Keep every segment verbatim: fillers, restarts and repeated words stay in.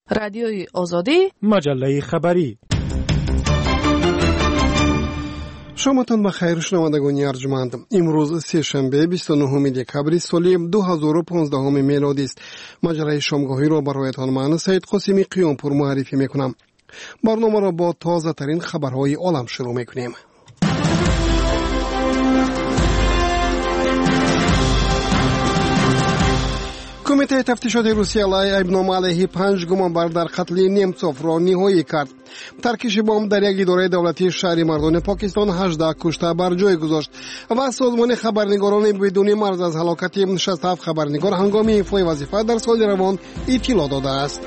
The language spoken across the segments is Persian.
رادیوی آزادی، مجله خبری. شامتان بخیر شنوندگان ارجمند. امروز سه شنبه بیست و نهم دکبر سال دو هزار و پانزده میلادی است. مجله شامگاهی را برایتان من سید قاسمی قیامپور معرفی میکنم. برنامه را با تازه ترین خبرهای عالم شروع میکنیم. کمیته تفتیشات روسیه ایبنامه علیه پنج گمانبر در قتل نیمتسوف را نهایی کرد. ترکش بمب در یک اداره دولتی شهری مردان پاکستان هجده کشته بر جای گذاشت و سازمان خبرنگاران بدون مرز از هلاکت شصت و هفت خبرنگار هنگام ایفای وظیفه در سال روان اطلاع داده است.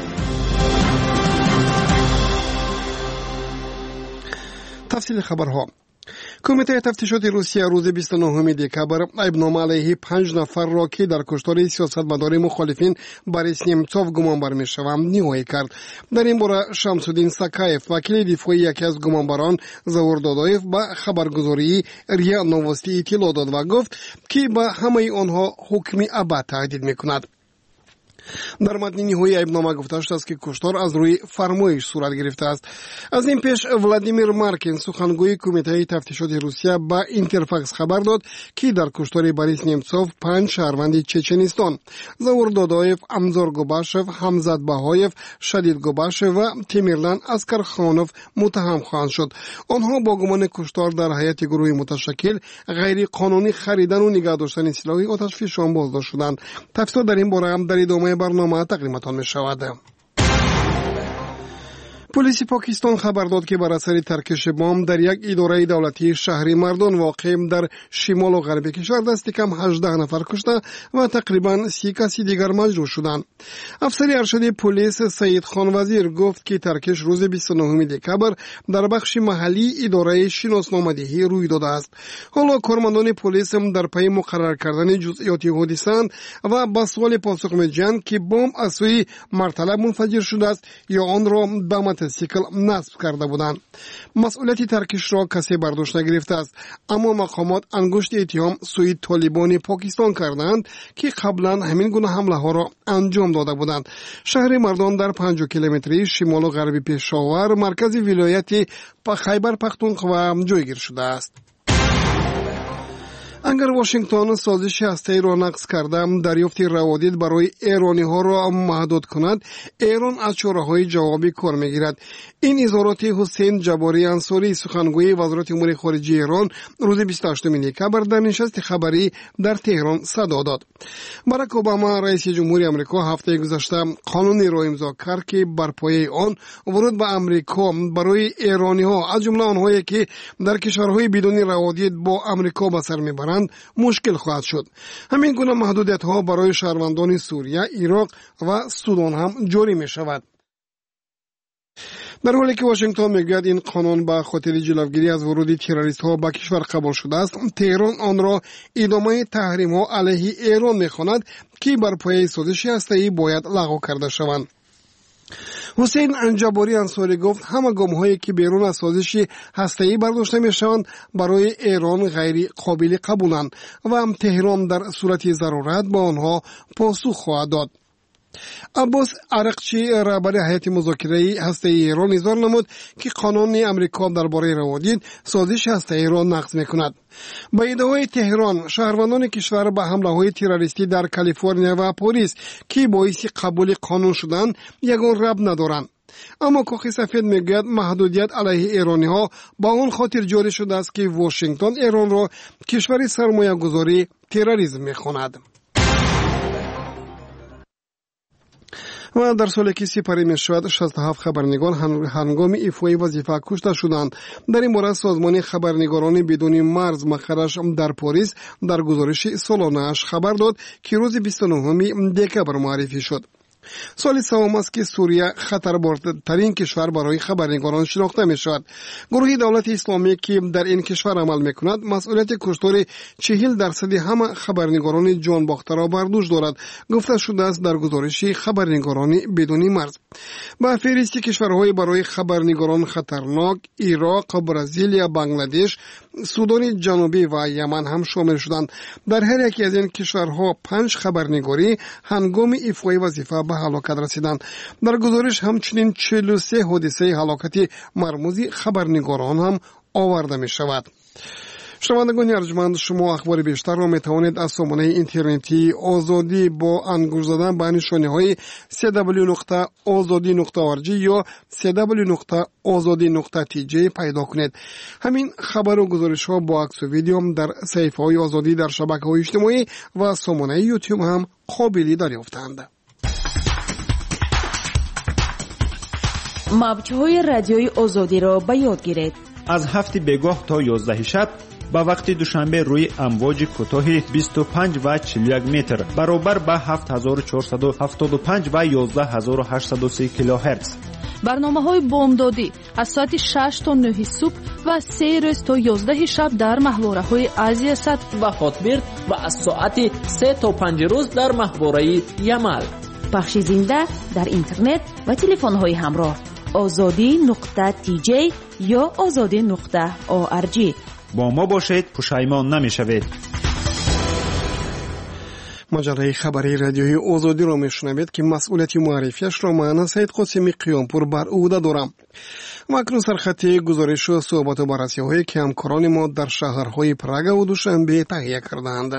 تفصیل خبرها. کمیته تفتیشات روسیه روز بیست و نهم دکبر ایبنامه علیه پنج نفر را که در کشتار سیاستمدار مخالفین بوریس نیمتسوف گمانبر میشوند نهایی کرد. در این باره شمسودین ساکایف وکیل دفاعی یکی از گمانبران ظهور دادایف به خبرگزاری ریا نووستی اطلاع داد و گفت که به همه آنها حکم ابد تهدید میکند. در متن نهایی ایبنامه گفته شده است که کشتار از روی فرمایش صورت گرفته است. از این پیش ولادیمیر مارکین سخنگوی کمیته تفتیشات روسیه با اینترفاکس خبر داد که در کشتار بوریس نیمتسوف پنج شهروند چچنستان ظهور دادایف، امزار گوباشف، حمزت بهایف، شدید گوباشف و تیمیرلان اسکرخانوف متهم خواهند شد. آنها با گمان کشتار در هیئت گروهی متشکل غیر قانونی خریدن و نگاه داشتن سلاح آتشفشان بازداشت شدند. تفسیر در این باره هم در ادامه برنامه تقدیمتان می شود. پلیس پاکستان خبر داد که بر اثر ترکش بمب در یک اداره دولتی شهری مردان واقع در شمال و غرب کشور دست کم هجده نفر کشته و تقریبا سی کسی دیگر مجروح شدند. افسر ارشد پلیس سید خان وزیر گفت که ترکش روز بیست و نهم دکبر در بخش محلی اداره شناسنامه‌دهی روی داده است. حالا کارمندان پلیس در پی مقرر کردن جزئیات حادثه و با سوال پاسخ می‌دهند که بمب از سوی مرتلب منفجر شده است یا آن را به سیکل نصب کرده بودند. مسئولیت ترکش را کسی برداشت نگرفته است، اما مقامات انگشت اتهام سوی طالبان پاکستان کردند که قبلا همین گونه حمله ها را انجام داده بودند. شهر مردان در پنجاه کیلومتری شمال و غربی پشاور مرکز ولایت خیبر پختونخوا جایگیر شده است. اگر واشنگتن سازش هسته‌ای را نقض کرده دریافت روادید برای ایرانی ها را محدود کند، ایران از چاره‌های جوابی کار میگیرد. این اظهارات حسین جباری انصاری سخنگوی وزارت امور خارجه ایران روز بیست و هشتم دکبر در نشست خبری در تهران صدا داد. باراک اوباما رئیس جمهوری آمریکا هفته گذشته قانونی را امضا کرد که بر پایه آن ورود به آمریکا برای ایرانی ها از جمله آنهایی که در کشورهای بدون روادید با آمریکا به سر میبرند مشکل خواهد شد. همین گونه محدودیت ها برای شهروندان سوریه، عراق و سودان هم جاری می شود. در حالی که واشنگتن میگوید این قانون به خاطر جلوگیری از ورود تروریست ها به کشور قبول شده است، تهران آن را ادامه تحریم ها علیه ایران میخواند که بر پایه سازش هسته‌ای باید لغو کرده شوند. حسین جباری انصاری گفت همه گام هایی که بیرون از سازش هسته‌ای برداشته می شوند برای ایران غیر قابل قبولند و تهران در صورت ضرورت با آنها پاسخ خواهد داد. عباس عرقچی رهبر هیئت مذاکره هسته‌ای ایران اظهار نمود که قانون امریکا درباره روادید سازش هسته‌ای را نقض می‌کند. با ادعای تهران شهروندان کشور به حمله‌های تروریستی در کالیفرنیا و پاریس که باعث قبول قانون شدند یگان ربط ندارند. اما کاخ سفید میگوید محدودیت علیه ایرانی ها با اون خاطر جاری شده است که واشنگتن ایران را کشور سرمایه گذاری تروریسم می‌خواند. و در سالی که سپری می شود شصت و هفت خبرنگار هنگام ایفای وظیفه کشته شدند. در این باره سازمان خبرنگاران بدون مرز مقرش در پاریس در گزارش سالانه‌اش خبر داد که روز بیست و نهم دکبر معرفی شد. سال سوم است که سوریه خطربارترین کشور برای خبرنگاران شناخته می شود. گروه دولت اسلامی که در این کشور عمل می کند مسئولیت کشتار چهل درصد همه خبرنگاران جان باخته را بر دوش دارد، گفته شده است در گزارش خبرنگاران بدون مرز. با فهرست کشورهای برای خبرنگاران خطرناک عراق، برزیل، بنگلادش، سودان جنوبی و یمن هم شامل شدند. در هر یکی از این کشورها پنج خبرنگاری هنگام ایفای وظیفه به هلاکت رسیدند. در گزارش همچنین چهل و سه حادثه هلاکتی مرموز خبرنگاران هم آورده می شود. شنوندگان ارجمند، شما اخبار بیشتر را می توانید از سامانه اینترنتی آزادی با انگشت زدن به نشانه‌های دبلیو دبلیو دبلیو نقطه آزادی نقطه او ار جی یا دبلیو دبلیو دبلیو نقطه آزادی نقطه تی جی پیدا کنید. همین خبر و گزارش ها با عکس و ویدیو هم در صفحه های آزادی در شبکه‌های اجتماعی و سامانه یوتیوب هم قابل دریافتند. موج‌های رادیوی آزادی را به یاد گیرید. از هفت بگاه تا یازده شب با وقت دوشنبه روی امواج کوتاه بیست و پنج و چهل و یک متر برابر با هفت هزار و چهارصد و هفتاد و پنج و یازده هزار و هشتصد و سه کیلوهرتز. برنامه‌های بامدادی از ساعت شش تا نه صبح و سه روز تا یازده شب در محوره‌های آسیا صد و هاتبرد و از ساعت سه تا پنج روز در محوره یمل. پخش زنده در اینترنت و تلفن‌های همراه آزادی نقطه تی جی یا آزادی نقطه او ار جی. با ما باشید، پشیمان نمی‌شوید. مجله خبری رادیوی آزادی را میشنوید که مسئولیت معرفیش را من سید قاسمی قیامپور بر عهده دارم. و اکنون سرخطی گزارش و صحبت و بررسی‌هایی که همکاران ما در شهرهای پراگ و دوشنبه تهیه کردند.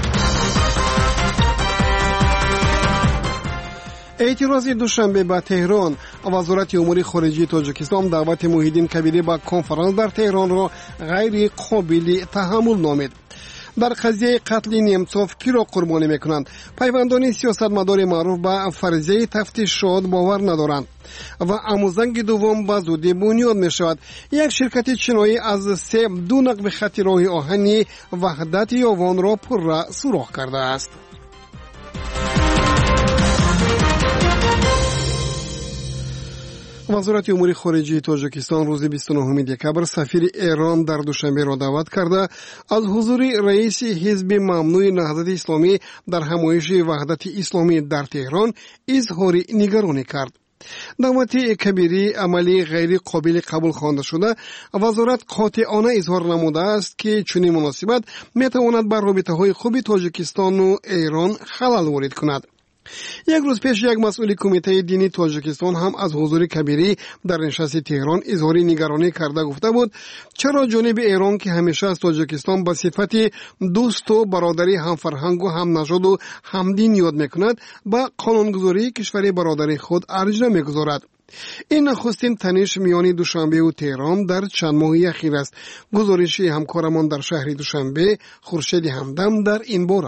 اعتراض دوشنبه به تهران، وزارت امور خارجه تاجیکستان دعوت موحدین کبیری به کنفرانس در تهران را غیر قابل تحمل نامید. در قضیه قتل نیمچوف کی را قربانی میکنند؟ پیوندان سیاستمدار معروف به فرضیه تفتیشات باور ندارند و اموزنگ دوم به زودی بنیاد می شود. یک شرکت چینایی از سه دو نقب خط راه آهنی وحدت یاوان را پر سوراخ کرده است. وزارت امور خارجه تاجیکستان روز بیست و نهم دکبر سفیر ایران در دوشنبه را دعوت کرده از حضور رئیس حزب ممنوع نهضت اسلامی در همایش وحدت اسلامی در تهران اظهار نگرانی کرد. دعوت کبیری عملی غیر قابل قبول خوانده شده. وزارت قاطعانه اظهار نموده است که چنین مناسبت میتواند بر رابطه‌های خوب تاجیکستان و ایران خلل وارد کند. یک روز پیش یک مسئول کمیته دینی تاجیکستان هم از حضور کبیری در نشست تهران اظهار نگرانی کرده گفته بود چرا جانب ایران که همیشه از تاجیکستان به صفت دوست و برادری هم فرهنگ و هم نژاد و هم دین یاد میکند با قانونگذاری کشور برادری خود ارج نمیگذارد. این نخستین تنش میان دوشنبه و تهران در چند ماه اخیر است. گزارشی همکارمان در شهر دوشنبه خورشید همدم در این باره.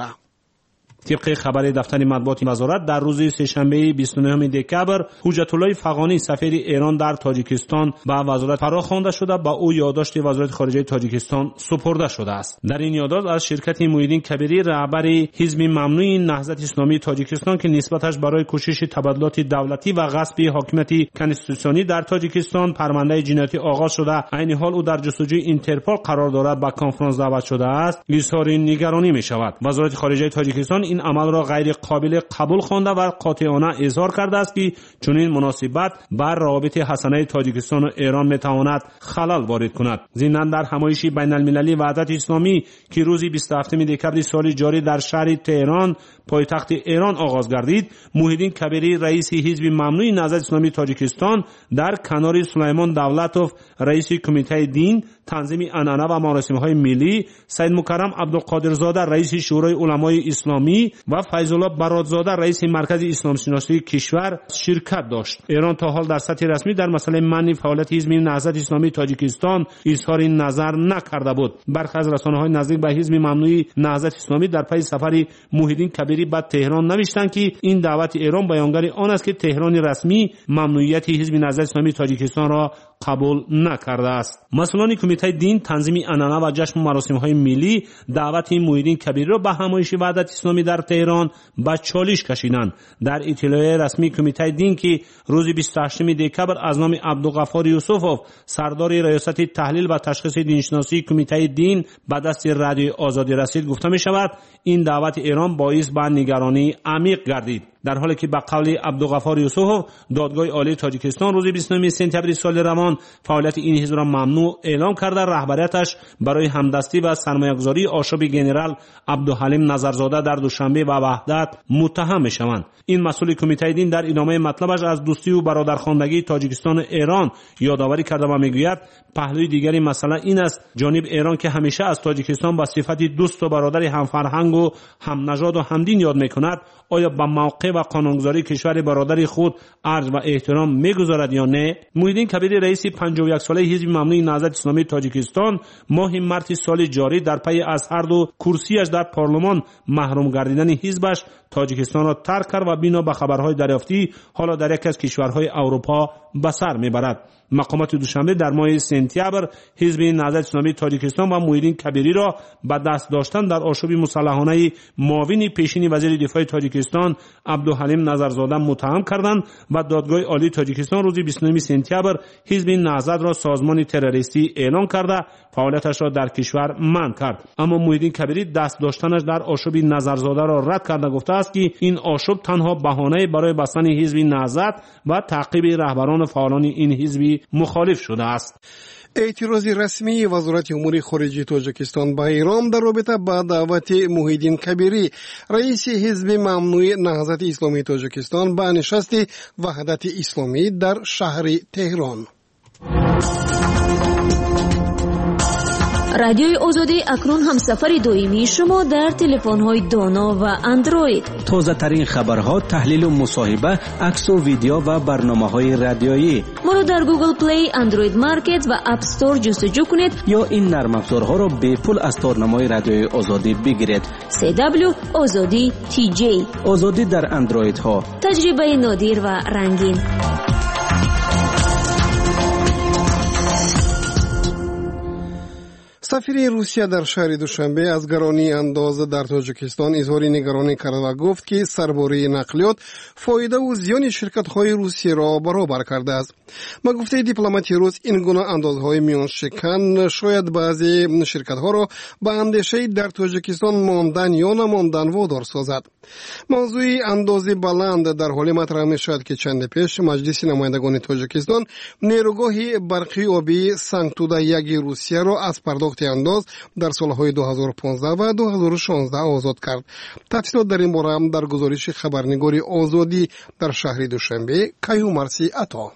طبق خبر دفتر مطبوعات وزارت در روز سه‌شنبه بیست و نهم دکبر حجت الله فغانی سفیر ایران در تاجیکستان به وزارت فراخوانده شده با او یادداشت وزارت خارجه تاجیکستان سپرده شده است. در این یادداشت از شرکت موحدین کبیری رهبر حزب ممنوع نهضت اسلامی تاجیکستان که نسبتش برای کوشش تبادلات دولتی و غصب حاکمیت کنستیتوسیونی در تاجیکستان پرونده جنایتی آغاز شده، عین حال او در جستجوی اینترپل قرار دارد به کنفرانس دعوت شده است، اظهار نگرانی می شود. وزارت خارجه تاجیکستان این عمل را غیر قابل قبول خوانده و قاطعانه اظهار کرده است که چنین مناسبت بر روابط حسنه تاجیکستان و ایران میتواند خلل وارد کند. ضمن در همایش بین المللی وحدت اسلامی که روز بیست و هفتم دکبر سال جاری در شهر تهران پایتخت ایران آغاز گردید، موحدین کبیری رئیس حزب ممنوع نهضت اسلامی تاجیکستان در کنار سلیمان دولتوف رئیس کمیته دین تنظیم عنعنه و مراسم‌های ملی، سید مکرم عبدالقادرزاده رئیس شورای علمای اسلامی و فیض الله برادزاده رئیس مرکز اسلام شناسی کشور شرکت داشت. ایران تا حال در سطح رسمی در مسئله منع فعالیت حزب نهضت اسلامی تاجیکستان اظهار نظر نکرده بود. برخی از رسانه‌های نزدیک به حزب ممنوع نهضت اسلامی در پی سفر موحدین کبیری به تهران نوشتند که این دعوت ایران بیانگر آن است که تهران رسمی ممنوعیت حزب نهضت اسلامی تاجیکستان را قبول نکرده است. مسئولان کمیته دین تنظیم عنعنه و جشن و مراسم‌های ملی دعوت موحدین کبیری را به همایش وحدت اسلامی در تهران به چالش کشیدند. در اطلاع رسمی کمیته دین که روز بیست و هشتم دکبر از نام عبدالغفار یوسفوف سردار ریاست تحلیل و تشخیص دینشناسی کمیته دین به دست رادیو آزادی رسید گفته می شود این دعوت ایران باعث به نگرانی عمیق گردید. در حالی که به قول عبدالغفار یوسف دادگاه عالی تاجیکستان روز بیست و نه سپتامبر سال روان فعالیت این حزب را ممنوع اعلام کرده، رهبریتش برای همدستی و سرمایه‌گذاری آشوب گنرال عبدالحلیم نظرزاده در دوشنبه و وحدت متهم می‌شوند. این مسئول کمیته دین در ادامه مطلبش از دوستی و برادرخواندگی تاجیکستان و ایران یادآوری کرده و میگوید پهلوی دیگری مسئله این است جانب ایران که همیشه از تاجیکستان به صفت دوست و برادر همفرهنگ و هم نژاد و همدین یاد میکند، آیا به موقع و قانونگذاری کشور برادر خود ارج و احترام میگذارد یا نه؟ محیدین کبیری رئیس پنجاه و یک ساله حزب ممنوع نهضت اسلامی تاجیکستان ماه مارس سال جاری در پی از هر دو کرسیش در پارلمان محروم گردیدن حزبش تاجیکستان را ترک کرد و بنا به خبرهای دریافتی حالا در یک از کشورهای اروپا به سر میبرد. مقامات دوشنبه در ماه سپتامبر حزب نهضت اسلامی تاجیکستان و محیدین کبیری را به دست داشتن در آشوب مسلحانه معاون پیشین وزیر دفاع تاجیکستان عبدالحلیم نظرزاده متهم کردند و دادگاه عالی تاجیکستان روز بیست و نه سپتامبر حزب نهضت را سازمان تروریستی اعلام کرده فعالیتش را در کشور منع کرد. اما محیدین کبیری دست داشتنش در آشوب نظرزاده را رد کرده گفته است که این آشوب تنها بهانه برای بستن حزب نهضت و تعقیب رهبران فعالان این حزب مخالف شده است. اعتراض رسمی وزارت امور خارجه تاجیکستان به ایران در رابطه با دعوت محیدین کبیری رئیس حزب ممنوع نهضت اسلامی تاجیکستان به نشست وحدت اسلامی در شهر تهران. رادیوی آزادی اکنون هم سفر دائمی شما در تلفن‌های دانا و اندروید. تازه ترین خبرها، تحلیل و مصاحبه، عکس و ویدیو و برنامه‌های رادیویی. ما رو در گوگل پلی، اندروید مارکت و اپ استور جستجو کنید یا این نرم افزارها رو به پول از تارنمای رادیوی آزادی بگیرید. سی دبلیو آزادی تی جی. آزادی در اندروید ها. تجربه نادر و رنگین. سفیر روسیه در شهر دوشنبه از گرانی انداز در تاجیکستان اظهار نگرانی کرد و گفت که سرباری نقلیات فایده و زیان شرکت‌های روسی را برابر کرده است. با گفته دیپلمات روس این گونه اندازهای میان شکن شاید بعضی شرکت‌ها را به اندیشه در تاجیکستان ماندن یا نماندن وادار سازد. موضوع انداز بلند در حال مطرح می‌شود که چند پیش مجلس نمایندگان تاجیکستان نیروگاه برقی آبی سنگتودا یک روسیه را از پرداخت انداز در سالهای دو هزار و پانزده و دو هزار و شانزده آزاد کرد. تفصیلات در این باره هم در گزارش خبرنگاری آزادی در شهر دوشنبه کیومرسی عطا.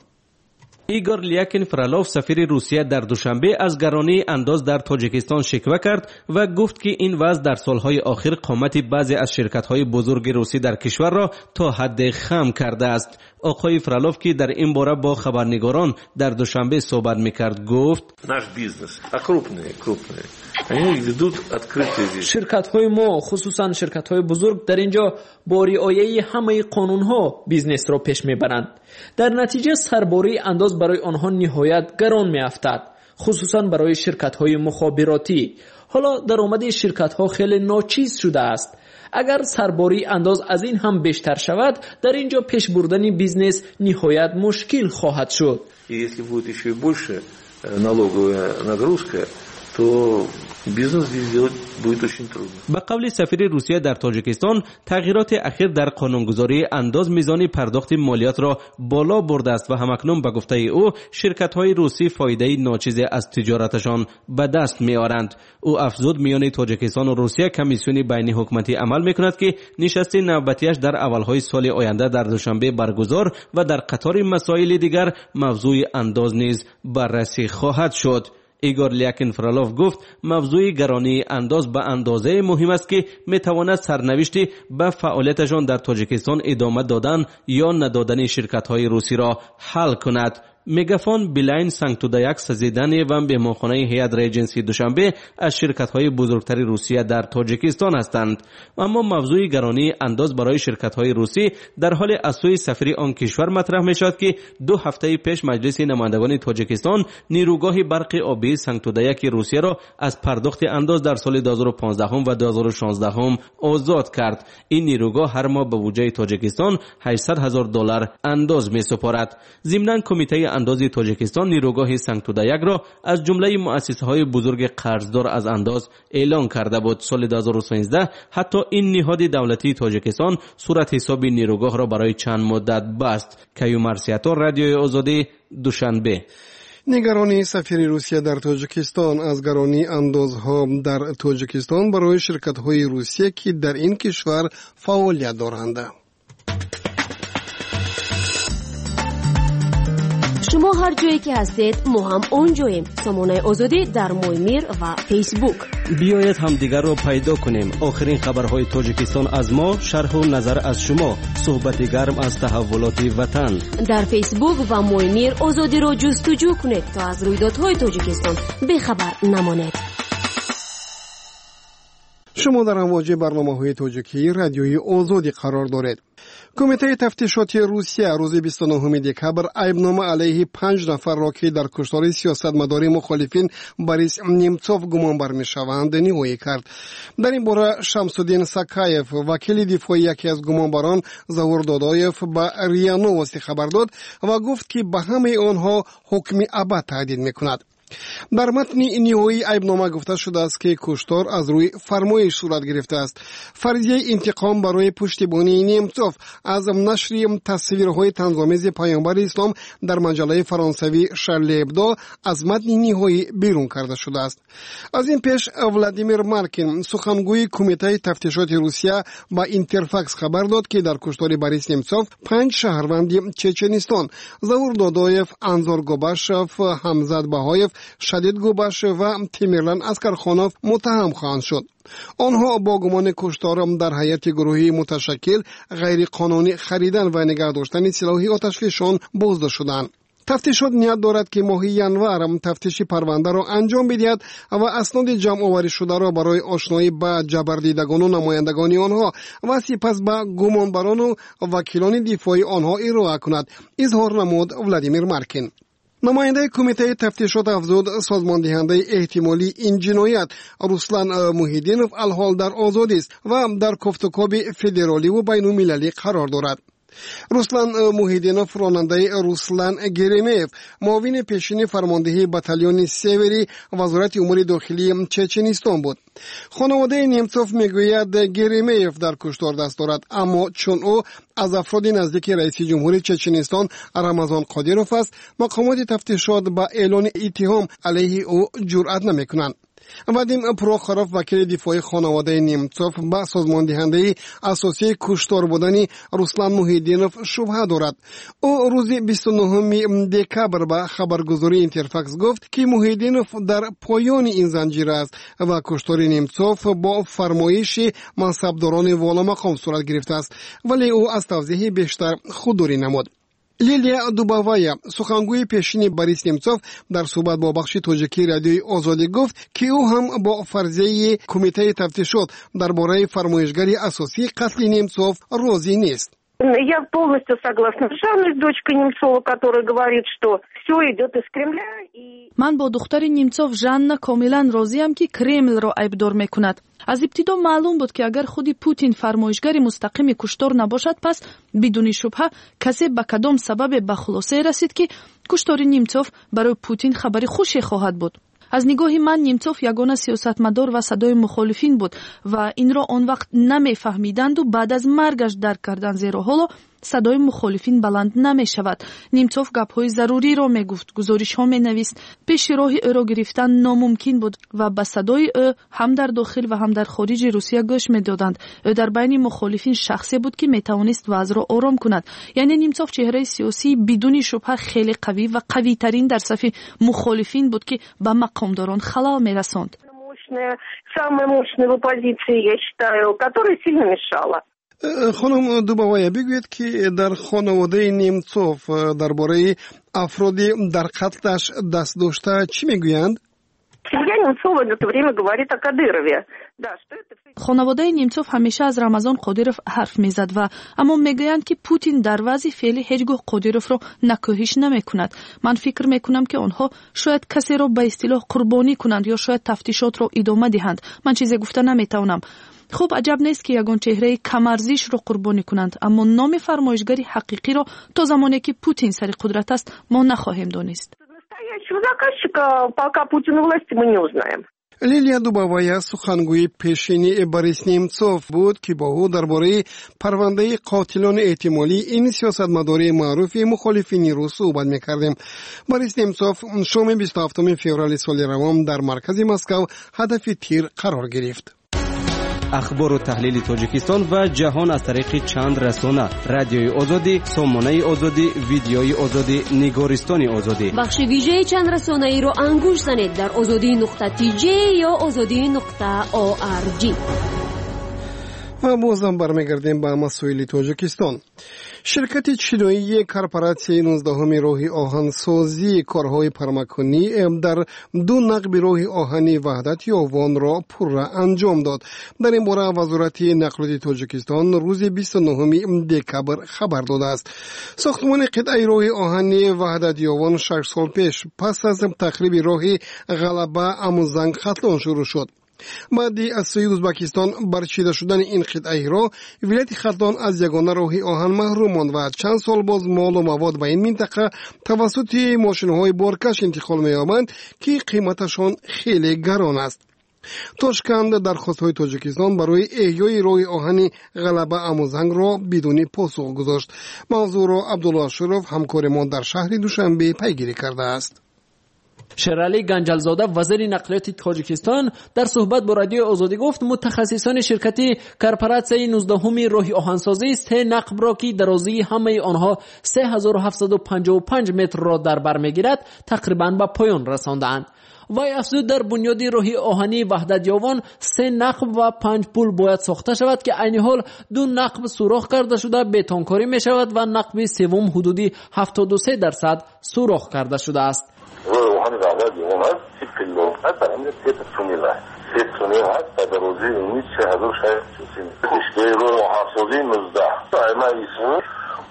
ایگور لیاکین فرالوف سفیر روسیه در دوشنبه از گرانی انداز در تاجیکستان شکوه کرد و گفت که این وضع در سالهای آخر قامت بعضی از شرکت‌های بزرگ روسی در کشور را تا حد خم کرده است. آقای فرالوف که در این باره با خبرنگاران در دوشنبه صحبت می‌کرد گفت: نаш бізнес, а крупные, крупные, они ведут открытые вещи. شرکت‌های ما خصوصا شرکت‌های بزرگ در اینجا با رعایت همه قانون‌ها بیزنس را پیش می‌برند. در نتیجه سرباری انداز برای آنها نهایت گران می‌افتد، خصوصا برای شرکت‌های مخابراتی. حالا درآمد شرکت‌ها خیلی ناچیز شده است. اگر سرباری انداز از این هم بیشتر شود در اینجا پیش بردن بیزنس نهایت مشکل خواهد شد. Если будет еще и больше налоговая нагрузка, то бизнес здесь сделать будет очень трудно. به قول سفیر روسیه در تاجیکستان تغییرات اخیر در قانونگذاری انداز میزان پرداخت مالیات را بالا برده است و همکنون به گفته او شرکت‌های روسی فایده ناچیز از تجارتشان به دست می‌آورند. او افزود میان تاجیکستان و روسیه کمیسیون بین حکومتی عمل می‌کند که نشست نوبتیش در اولهای سال آینده در دوشنبه برگزار و در قطار مسائل دیگر موضوع انداز نیز بررسی خواهد شد. ایگور لیاکین فرالوف گفت موضوع گرانی انداز به اندازه مهم است که میتواند سرنوشتی به فعالیتشان در تاجیکستان ادامه دادن یا ندادن شرکت‌های روسی را حل کند. میگافون بلاین سنگتودا یک سزیدن و مهمانخانه هیئت ریجنسی دوشنبه از شرکت‌های بزرگتر روسیه در تاجیکستان هستند. اما موضوع گرانی انداز برای شرکت‌های روسی در حال از سوی سفیر آن کشور مطرح می‌شود که دو هفته پیش مجلس نمایندگان تاجیکستان نیروگاه برق آبی سنگتودا یک روسیه را از پرداخت انداز در سال دو هزار و پانزده و دو هزار و شانزده آزاد کرد. این نیروگاه هر ماه به بودجه تاجیکستان هشتصد هزار دلار انداز می‌سپارد. ضمناً کمیته انداز تاجیکستان نیروگاه سنگتودایک را از جمله مؤسسه‌های بزرگ قرضدار از انداز اعلان کرده بود. سال دو هزار و سیزده حتی این نهاد دولتی تاجیکستان صورت حساب نیروگاه را برای چند مدت بست. کیومرسیاتور، رادیوی آزادی، دوشنبه. نگرانی سفیر روسیه در تاجیکستان از گرانی اندازها در تاجیکستان برای شرکت‌های روسیه که در این کشور فعالیت دارند. شما هر جایی که هستید ما هم اونجاییم. سامانه آزادی در مویمیر و فیسبوک. بیایید هم دیگر را پیدا کنیم. آخرین خبرهای تاجیکستان از ما، شرح و نظر از شما، صحبت گرم از تحولات وطن. در فیسبوک و مویمیر آزادی را جستجو کنید تا از رویدادهای تاجیکستان بخبر نمانید. شما در امواج برنامه‌های تاجیکی رادیوی آزادی قرار دارید. کمیته تفتیشاتی روسیه روز بیست و نهم دکبر ایبنامه علیه پنج نفر را که در کشتار سیاستمدار مخالفین بوریس نیمچوف گمانبر می‌شوند نهایی کرد. در این باره شمس‌الدین ساکایف، وکیل دفاعی یکی از گمانبران، ظهور دادایف به ریا نووستی خبر داد و گفت که به همه آنها حکم ابد تهدید می‌کند. در متن نهایی ایبنامه گفته شده است که کشتار از روی فرمایش صورت گرفته است. فرضیه انتقام برای پشتیبانی نیمچوف از نشر تصویرهای طنزآمیز پیامبر اسلام در مجله فرانسوی شارلی ابدو از متن نهایی بیرون کرده شده است. از این پیش ولادیمیر مارکین، سخنگوی کمیته تفتیشات روسیه، با اینترفاکس خبر داد که در کشتار بوریس نیمچوف پنج شهروند چچنستان، ظهور دادایف، انزور گوباشف، حمزت بهایف، شدید گوباشف و تیمیرلان اسکرخانوف متهم خواهند شد. آنها با گمان کشتار در هیئت گروهی متشکل غیر قانونی خریدن و نگه داشتن سلاح آتشفشان بازداشت شدند. تفتیشات نیت دارد که ماه ینور تفتیش پرونده را انجام بدهد و اسناد جمع آوری شده را برای آشنایی با جبردیدگان و نمایندگان آنها و سپس به گمانبران و وکیلان دفاعی آنها ارائه کند، اظهار نمود ولادیمیر مارکین. نماینده کمیته تفتیشات افزود سازمان دهنده احتمالی این جنایت رسلان موحیدینوف الحال در آزادی است و در گفتگوی فدرالی و بین المللی قرار دارد. رسلان موحیدینوف راننده رسلان گریمیف، معاون پیشین فرماندهی بتالیون سیوری وزارت امور داخلی چچنستان بود. خانواده نیمچوف میگوید گریمیف در کشتار دست دارد، اما چون او از افراد نزدیک رئیس جمهوری چچنستان رمضان قادیروف است، مقامات تفتیشات با اعلان اتهام علیه او جرأت نمیکنند. وادیم پروخوروف، وکیل دفاعی خانواده نیمچوف، با سازمان دهنده اساسی کشتار بودن رسلان موحیدینوف شبهه دارد. او روز بیست و نهم دکبر به خبرگزاری اینترفاکس گفت که موحیدینوف در پایان این زنجیر است و کشتار نیمچوف با فرمایش منصبداران والا مقام صورت گرفته است، ولی او از توضیح بیشتر خودداری نمود. لیلیا دوباوایا، سخنگوی پیشین بوریس نیمچوف، در صحبت با بخش تاجیکی رادیوی آزادی گفت که او هم با فرضیه کمیته تفتیشات درباره فرمایشگری اساسی قتل نیمچوف راضی نیست. Я полностью согласна с Жанной, с дочкой Немцова, которая говорит, что все идет из Кремля. من با دختر نیمچوف ژانا کاملا راضیم که کرمل را عیبدار میکند. از ابتدا معلوم بود که اگر خودی پوتین فرمایشگر مستقیم کشتار نباشد، پس بدون شبهه کسی به کدام سبب به خلاصه رسید که کشتار نیمچوف برای پوتین خبری خوشی خواهد بود. از نگاه من نیمچوف یگانه سیاستمدار و صدای مخالفین بود و این را آن وقت نمیفهمیدند و بعد از مرگش درک کردند، زیرا حالا صدای مخالفین بلند نمی شود. نیمچوف گپ‌های ضروری را می گفت، گزارش ها می نویست، پیش راه او را گرفتن ناممکن بود و به صدای او هم در داخل و هم در خارج روسیه گوش می دادند. او در بین مخالفین شخصی بود که می توانست وضع را آرام کند. یعنی نیمچوف چهره سیاسی بدون شبهه خیلی قوی و قوی ترین در صف مخالفین بود که به مقامداران خلل می رساند. Самая мощная в оппозиции, я считаю, которая сильно мешала. خانم دوباوایا، بگوید که در خانواده نیمچوف درباره افرادی در قتلش دست داشته چی میگویند؟ خانواده نیمچوف همیشه از رمضان قادیروف حرف میزد و اما میگویند که پوتین در وضع فعلی هیچگاه قادیروف را نکوهش نمیکند. من فکر میکنم که آنها شاید کسی را به اصطلاح قربانی کنند یا شاید تفتیشات را ادامه دهند. من چیزی گفته نمیتونم. خب عجب نیست که یگان چهره کمارزیش رو قربانی کنند، اما نام فرمایشگری حقیقی رو تا زمانی که پوتین سر قدرت است ما نخواهیم دانست. لیلیا دوباویا سخنگوی پیشینی بوریس نیمتسوف بود که با او درباره پرونده قاتلان احتمالی این سیاستمدار معروف مخالفین روس صحبت می‌کردیم. بوریس نیمتسوف شنبه بیست و هفتم فوریه سال روان در مرکز مسکو هدف تیر قرار گرفت. اخبار و تحلیل تاجیکستان و جهان از طریق چند رسانه: رادیوی آزادی، سامانه آزادی، ویدیوی آزادی، نگارستان آزادی. بخش ویژه چند رسانه ای رو انگوش زنید در آزادی نقطه تی جی یا آزادی نقطه او آر جی. و بازم برمیگردیم به مسائل تاجیکستان. شرکت چینایی کارپوراسیون نوزدهم راه آهنسازی کارهای پرمکانی در دو نقب راه آهنی وحدت یاوان را پررا انجام داد. در این باره وزارت نقلیات تاجیکستان روز بیست و نهم دکبر خبر داده است. ساختمان قطعه راه آهنی وحدت یاوان شش سال پیش پس از تخریب راه غلبه اموزنگ خطلان شروع شد. بعد از سوی ازبکستان برچیده شدن این قطعه را ولایت خطلان از یگانه راه آهن محروم ماند و چند سال باز مال و مواد به این منطقه توسط ماشین‌های بارکش انتقال می‌یابند که قیمتشان خیلی گران است. تاشکند درخواست‌های تاجیکستان برای احیای راه آهن غلبه اموزنگ را بدون پاسخ گذاشت. موضوع را عبدالله شرف همکار ما در شهر دوشنبه پیگیری کرده است. شرعلی گنجلزاده وزیر نقلیات تاجیکستان در صحبت با رادیو آزادی گفت متخصصان شرکت کارپوراسیون نوزدهم راه آهنسازی سه نقب را که درازی همه آنها سه هزار و هفتصد و پنجاه و پنج متر را در بر میگیرد تقریبا به پایان رساندند. وی افزود در بنیاد راه آهنی وحدت یاوان سه نقب و پنج پل باید ساخته شود که عین حال دو نقب سوراخ کرده شده بتونکاری می شود و نقب سوم حدودی هفتاد و سه درصد سوراخ کرده شده است. روحانی وحدت یاوان هست سی پلو هست در همین سی تونیل هست سی تونیل هست و در روزی اونی چه هزار شاید چوسی اشته رو آهنسازی نوزده ایمه ایسون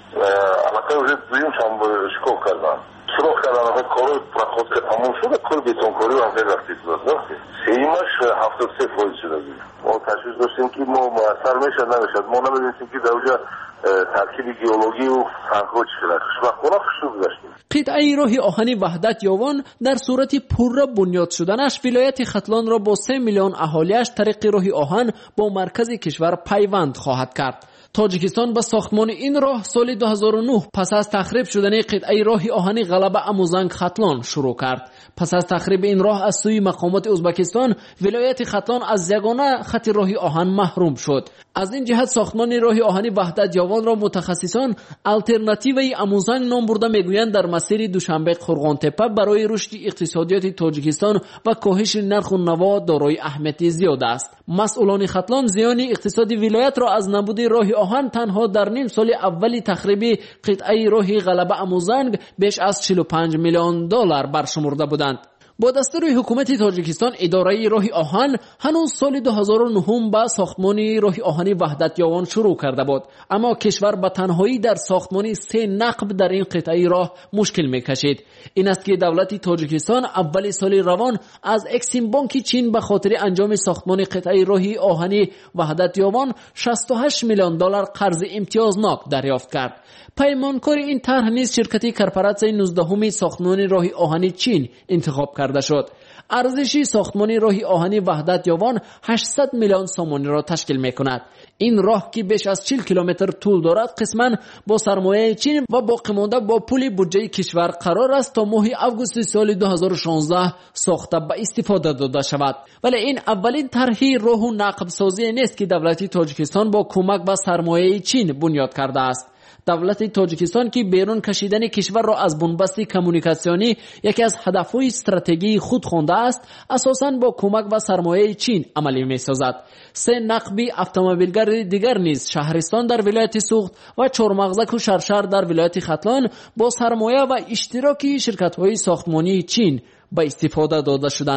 علاقه وجه دویم شام شکوف کردن سوراخ کردن اخواه کارو پرخواد که تموم شده کل بیتونکاری و همه رفتی شده سیمش هفتاد و سه فایز شده بود. ما تشویش داشتیم که ما مؤثر میشد نمیشد ما نمیدونستیم که در اونجا ترکیب گیولوژی و فنکو چی شده خوشبختانه خوشبخت داشتیم. قطعه راه آهنی وحدت یاوان در صورت پررا بنیاد شدنش ولایت خطلان را با سه میلیون اهالیش طریق راه آهن با مرکز کشور پیوند خواهد کرد. تاجیکستان با ساختمان این راه سال دو هزار و نه پس از تخریب شدن قطعه راه آهنی غلبه اموزنگ خطلان شروع کرد. پس از تخریب این راه از سوی مقامات ازبکستان ولایت خطلان از یگانه خط راه آهن محروم شد. از این جهت ساختمان راه آهنی وحدت یاوان را متخصصان آلترناتیوی اموزنگ نام برده میگویند در مسیر دوشنبه قرغان تپه برای رشد اقتصادیات تاجیکستان و کاهش نرخ و نوا دارای اهمیت زیاد است. مسئولان خطلان زیان اقتصادی ولایت را از نبود راه آهن تنها در نیم سال اولی تخریب قطعه راه غلبه اموزنگ بیش از چهل و پنج میلیون دلار برشمرده بودند. با دستور حکومت تاجیکستان اداره راه آهن هنوز سال دو هزار و نه با ساختمان راه آهنی وحدت یاوان شروع کرده بود، اما کشور به تنهایی در ساختمان سه نقب در این قطعه راه مشکل میکشید. این است که دولت تاجیکستان اول سال روان از اکسیم بانک چین به خاطر انجام ساختمان قطعه راه آهنی وحدت یاوان شصت و هشت میلیون دلار قرض امتیازناک دریافت کرد. پیمانکار این طرح نیز شرکت کارپوراسیون نوزدهم ساختمان راه آهنی چین انتخاب کرده شد. ارزش ساختمان راه آهنی وحدت یاوان هشتصد میلیون سومانی را تشکیل می‌کند. این راه که بیش از چهل کیلومتر طول دارد قسماً با سرمایه چین و باقی مانده با پول بودجه کشور قرار است تا ماه آگوست سال دو هزار و شانزده ساخته به استفاده داده شود. ولی این اولین طرح راه و نقب سازی نیست که دولت تاجیکستان با کمک و سرمایه چین بنیاد کرده است. دولت تاجیکستان که بیرون کشیدن کشور را از بنبست کمونیکاسیونی یکی از هدفهای استراتژی خود خوانده است، اساساً با کمک و سرمایه چین عملی می‌سازد. سه نقبی اتومبیلگر دیگر نیز شهرستان در ولایت سوخت و چهارمغزک و شرشر در ولایت خطلان با سرمایه و اشتراکی شرکت‌های ساختمانی چین به استفاده داده شدند.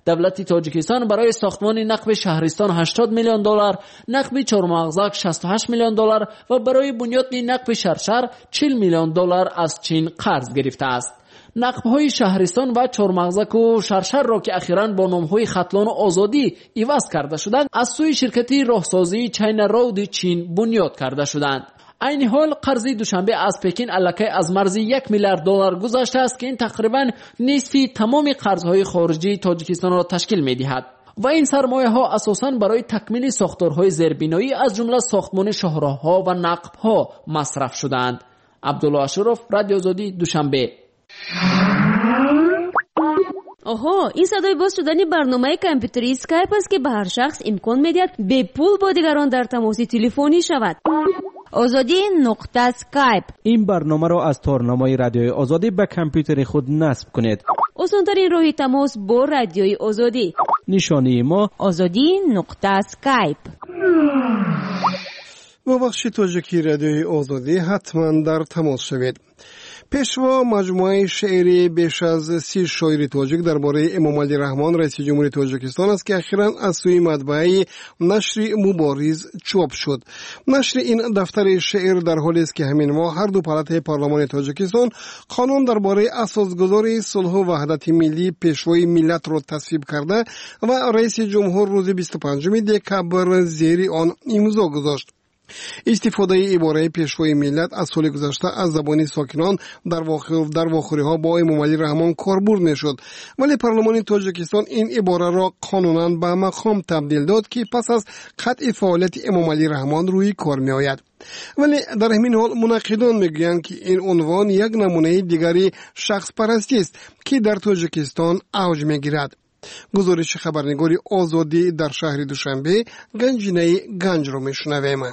دولت تاجیکستان برای ساختمان نقب شهرستان هشتاد میلیون دلار، نقب چهارمغزک شصت و هشت میلیون دلار و برای بنیاد نقب شرشر چهل میلیون دلار از چین قرض گرفته است. نقب‌های شهرستان و چهارمغزک و شرشر را که اخیراً با نام‌های ختلان و آزادی عوض کرده شدند از سوی شرکتی راهسازی چاینا رود چین بنیاد کرده شدند. این حال قرض دوشنبه از پکین الکی از مرز یک میلیارد دلار گذشته است که این تقریباً نصف تمام قرض‌های خارجی تاجیکستان را تشکیل می‌دهد و این سرمایه ها اساساً برای تکمیل ساختارهای زیربنایی از جمله ساختمان شاهراه‌ها و نقب‌ها مصرف شدند. عبدالله اشرف، رادیو آزادی، دوشنبه. آها، این صدای باز شدن برنامه کامپیوتری اسکایپ است که به هر شخص امکان می‌دهد به پول با دیگران در تماس تلفنی شود. آزادی نقطه اسکایپ. این برنامه را از تارنمای رادیوی آزادی به کامپیوتر خود نصب کنید. آسان‌ترین راه تماس با رادیوی آزادی. نشانی ما آزادی نقطه اسکایپ. با بخش تاجیکی رادیوی آزادی حتما در تماس شوید. پیشوا مجموعه شعری بیش از سی شاعر تاجیک درباره امام علی رحمان رئیس جمهوری تاجیکستان است که اخیراً از سوی مطبعه نشر مبارز چاپ شد. نشر این دفتر شعر در حالی است که همین ماه هر دو پالات پارلمان تاجیکستان قانون درباره اساسگذاری صلح و وحدت ملی پیشوای ملت را تصویب کرده و رئیس جمهور روز بیست و پنجم دکبر زیر آن امضا گذاشت. استفاده عباره پیشوای ملت از سال گذشته از زبان ساکنان در واقع در واخوری ها با امام علی رحمان کاربرد میشد، ولی پارلمان تاجیکستان این عباره را قانونا به مقام تبدیل داد که پس از قطع فعالیت امام علی رحمان روی کار می آید. ولی در همین حال منقدان میگویند که این عنوان یک نمونه دیگری شخص پرستی است که در تاجیکستان اوج میگیرد. گزارش خبرنگاری آزادی در شهر دوشنبه گنجینه گنج را میشنویم.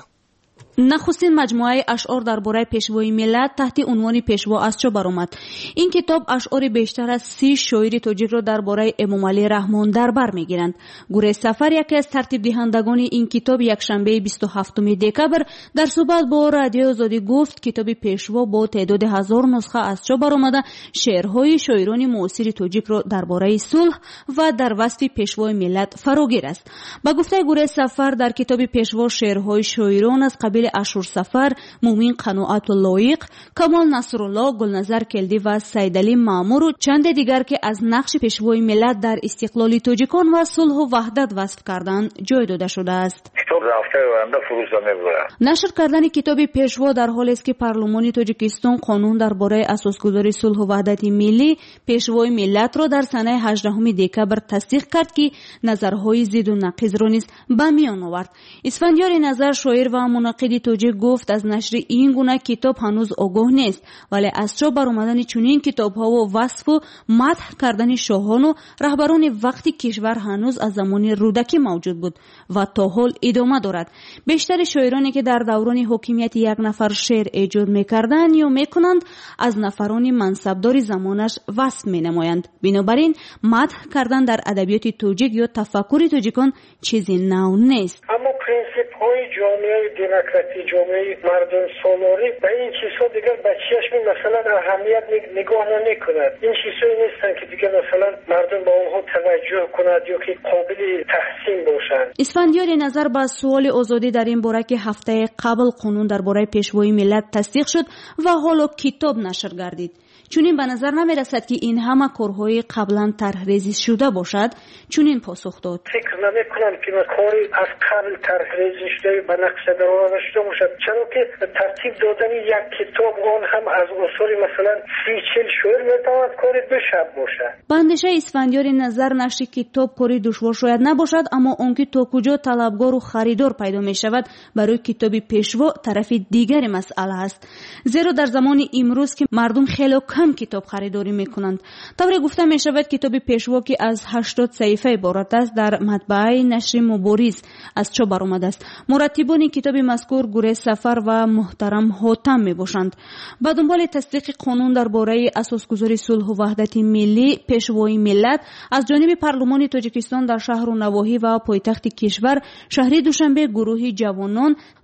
نخستین مجموعه اشعار درباره پیشوای ملت تحت عنوان پیشوا از چه برآمد. این کتاب اشعار بیشتر از سی شاعر تاجیک را درباره امام علی رحمان در بر میگیرند. گوره سفر یکی از ترتیب دهندگان این کتاب یکشنبه بیست و هفتم دکبر در صحبت با رادیو آزادی گفت کتاب پیشوا با تعداد هزار نسخه از چه برآمده شعرهای شاعران معاصر تاجیک را درباره صلح و در وصف پیشوای ملت فراگیر است. با گفته گوره سفر در کتاب پیشوا شعرهای شاعران از قبیل اشور سفر، مومین قناعت و لایق، کمال نصرالله، گلنظر کلدی و سیدعلی مامور و چند دیگر که از نقش پیشوای ملت در استقلال تاجیکان و صلح و وحدت وصف کردن جای داده شده است. کتاب هفته آینده فروشنده می‌شود. نشر کردن کتاب پیشوا در حالی است که پارلمان تاجیکستان قانون درباره اساسگذاری صلح و وحدت ملی پیشوای ملت را در سنه هجدهم دکبر تصدیق کرد که نظرهای ضد و نقیض را نیز به میان آورد. اسفندیار نظر شاعر و منقد تاجیک گفت از نشر این گونه کتاب هنوز آگاه نیست، ولی از چاپ برآمدن چنین کتاب‌ها و وصف و مدح کردن شاهان و رهبران وقتی کشور هنوز از زمان رودکی موجود بود و تا حال ادامه دارد. بیشتر شاعرانی که در دوران حکومت یک نفر شعر ایجاد می‌کردند یا می‌کنند از نفران منصبدار زمانش وصف می‌نمایند. بنابراین مدح کردن در ادبیات تاجیک یا تفکر تاجیکان چیزی نو نیست. اما پرینسیپ‌های جامعه دموکراسی، جامعه مردم سالاری به این چیزها دیگر بچه‌اش می مثلا اهمیت نگاه نمی‌کند. این چیزایی نیستن که دیگر مثلا مردم با اونها توجه کند یا که قابل تحسین باشند. اسفندیار نظر با سوال آزادی در این باره که هفته قبل قانون درباره پیشوای ملت تصدیق شد و حالا کتاب نشر گردید. چون این به نظر نمی رسد که این همه کارهای قبلا طرح ریزی شده باشد. چون این پاسخ داد فکر نمی کنم که کاری از قبل طرح ریزی شده به نقش در آورده شده باشد، چرا که ترتیب دادن یک کتاب اون هم از اصول مثلا سی چل شعر میتواند کاری دو شب باشد. بندشه اسفندیار نظر نشر کتاب کاری دشوار شاید نباشد، اما اون که تا کجا طلبگار و خریدار پیدا می شود برای کتاب پیشوا طرف دیگر مسئله است. زیرا در زمان امروز که مردم خیلی کم کتاب خریداری میکنند. طوری گفته می شود کتاب پیشوا که از هشتاد صفحه عبارت است در مطبعه نشر مبارز از چاپ برآمده است. مرتبان کتاب مذکور گوره سفر و محترم حاتم می باشند. با دنبال تصدیق قانون درباره اساسگذاری صلح و وحدت ملی پیشوای ملت از جانب پارلمان تاجیکستان در شهر و نواحی و پایتخت کشور شهر دوشنبه گروهی جوانان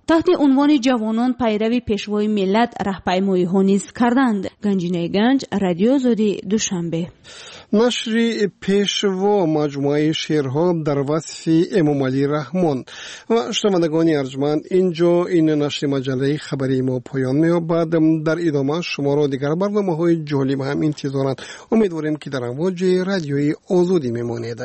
تحت عنوان جوانان پیروی پیشوای ملت راهپیمایی ها نیز کردند. گنجینه گنج، رادیو آزادی، دوشنبه. نشر پیشوا مجموعه شعرها در وصف امام علی رحمان. و شنوندگان ارجمند، اینجا این نشر مجله خبری ما پایان می‌یابد. در ادامه شما را دیگر برنامه‌های جالب هم انتظارات. امیدواریم که در امواج رادیوی آزادی میمانید.